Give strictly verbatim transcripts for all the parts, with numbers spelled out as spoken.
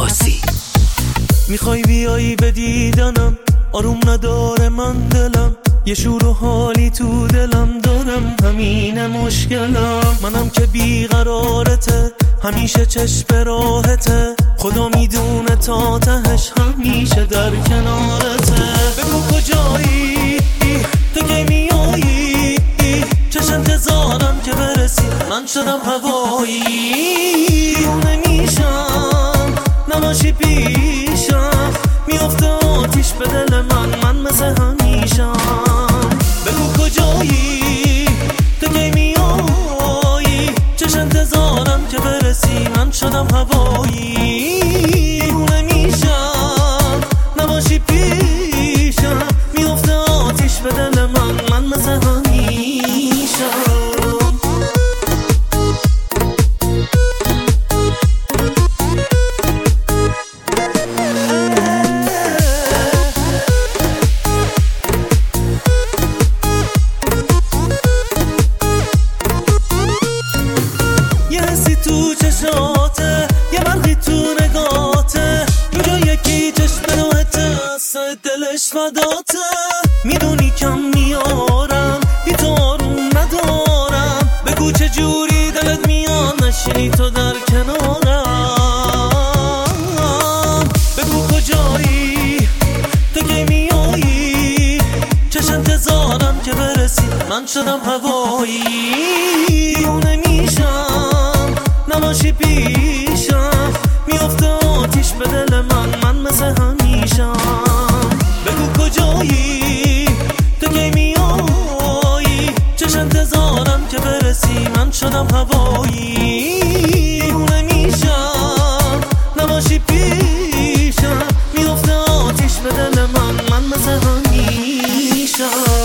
عباسی. میخوای بیایی به دیدنم، آروم نداره من دلم، یه شور و حالی تو دلم دارم، همینه مشکلم. منم که بیقرارته، همیشه چشم راحته، خدا میدونه تا تهش همیشه در کنارته. بگو کجایی، تو کی میایی، چش انتظارم که برسی، من شدم هوایی. دیونه میشم نباشی پیشم، میافته آتیش به دل من، من مثل همیشم. بگو کجایی، تو کی میایی، چش انتظارم که برسی، من شدم هوایی. دیونه میشم نباشی پیشم، میافته آتیش به دل من، من مثل همیشم. تو چشاته، یه برقی تو نگاته، اینجا یکی چشم راحته، اصلا دلش فداته. میدونی کم میارم، بی تو آروم ندارم، بگو چه جوری دلت میاد نشینی تو در کنارم. بگو کجایی، تو کی میایی، چش انتظارم که برسی، من شدم هوایی. دیونه میشم نباشی پیشم، میافته آتیش به دل من، من مثل همیشم. بگو کجایی، تو کی میایی، چش انتظارم که برسی، من شدم هوایی. دیونه میشم نباشی پیشم، میافته آتیش به دل من، من مثل همیشم.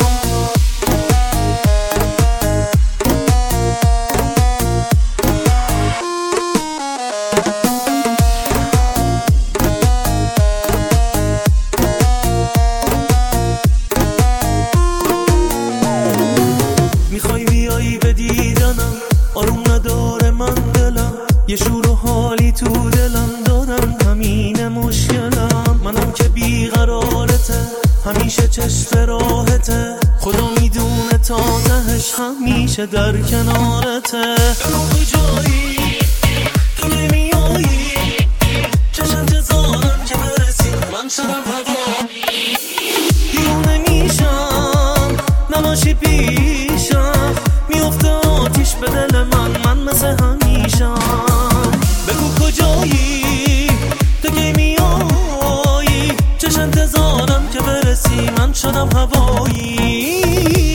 میخوای بیایی به دیدنم، آروم نداره من دلم، یه شور و حالی تو دلم دارم، همینه مشکلم. منم که بیقرارته، همیشه چشم راحته، خدا میدونه تا تهش همیشه در کنارته. بگو کجایی، تو کی میایی، چش انتظارم که برسی، من شدم هوایی. دیونه میشم نباشی پیشم، میافته آتیش به دل من، من مثل همیشم. بگو کجایی، تو کی میایی، چش انتظارم که برسی، من شدم هوایی.